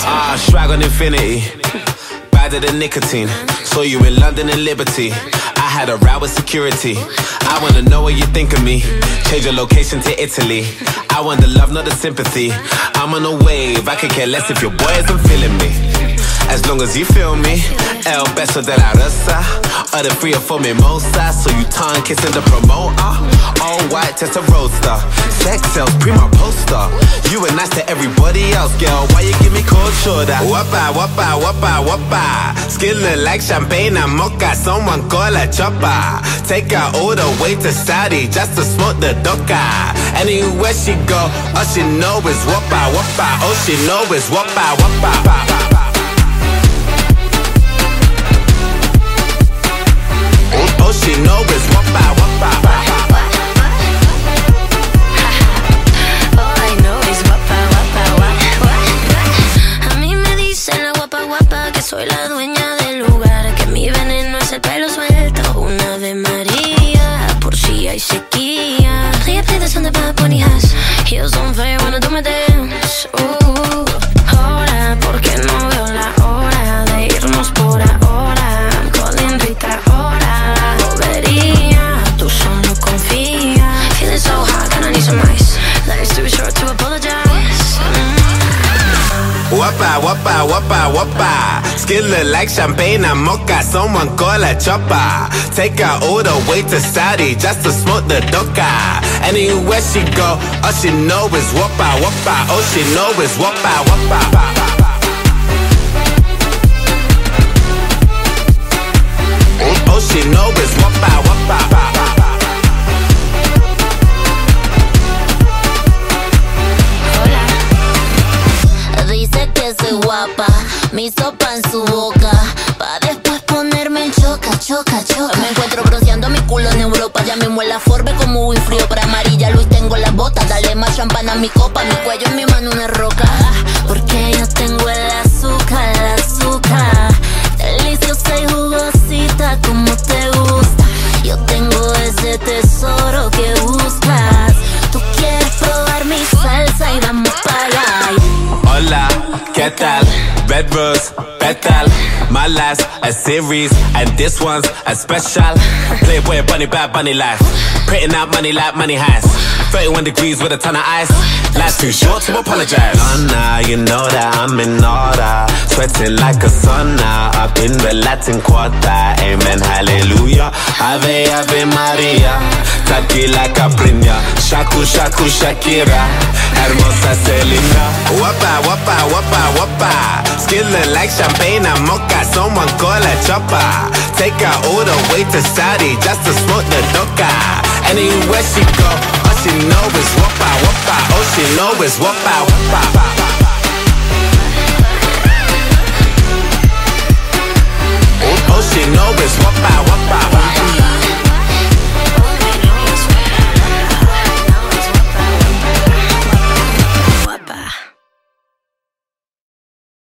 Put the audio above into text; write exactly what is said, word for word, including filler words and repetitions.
Ah, swag on infinity. Badder than nicotine. Saw you in London and Liberty. I had a row with security. I wanna know what you think of me. Change your location to Italy. I want the love, not the sympathy. I'm on a wave, I could care less if your boy isn't feeling me. As long as you feel me. El beso de la rosa. Or the free or for mimosa. So you tongue kissing the promoter. All white, just a roadster. Sex sells, prima poster. You were nice to everybody else, girl. Why you give me cold shoulder? Wappa, wappa, wappa, wappa. Skin look like champagne and mocha. Someone call a chopper. Take her all the way to Saudi just to smoke the doka. Anywhere she go, all she know is wappa, wappa. All she know is wappa, wappa. All she know is wappa, wappa. All I know is wappa, wappa, wappa. A mí me dicen la guapa, guapa, que soy la dueña del lugar, que mi veneno es el pelo suelto, una Ave María, por si hay sequía. Ella pide son de Bad Bunny has, heels on fire when I do my dance. Uh, ahora, porque no veo la hora de irnos por ahora. I'm calling Rita ahora. Bobería, tú solo confía. Feeling so hot and I need some ice. Life's too short to apologize. Mm. Wappa, wappa, wappa, wappa. Skin look like champagne and mocha. Someone call a chopper. Take her all the way to Saudi just to smoke the doka. Anywhere she go, all she know is wappa, wappa. All she know is wappa, wappa. All she know is wappa, wappa. Dice que soy guapa, mi sopa en su boca, pa' después ponerme en choca, choca, choca. Me encuentro bronceando mi culo en Europa, ya mismo en la Forbe como muy frío para amarilla. Luis tengo las botas, dale más champán a mi copa, mi cuello en mi mano una roca. Porque yo tengo el azúcar, el azúcar, deliciosa y jugosita como te gusta. Yo tengo ese tesoro que buscas, tú quieres probar mi salsa y vamos para allá. Hola, ¿qué tal? Red Rose, Petal. My life's a series, and this one's a special. Playboy bunny, bad bunny life. Printing out money like money heist. thirty-one degrees with a ton of ice. Life's too short to apologize. Donna, you know that I'm in order. Sweating like a sauna up in the Latin Quarter. Amen, hallelujah. Ave, Ave Maria. Tequila Capriña. Shaku, Shaku, Shakira. Hermosa Selena. Wappa, wappa, wappa, wappa. Skin look like champagne and mocha. Someone call a chopper. Take her all the way to Saudi just to smoke the doka. Anywhere she go, all she know is wappa, wappa. All she know is wappa, wappa. All she know is wappa, wappa.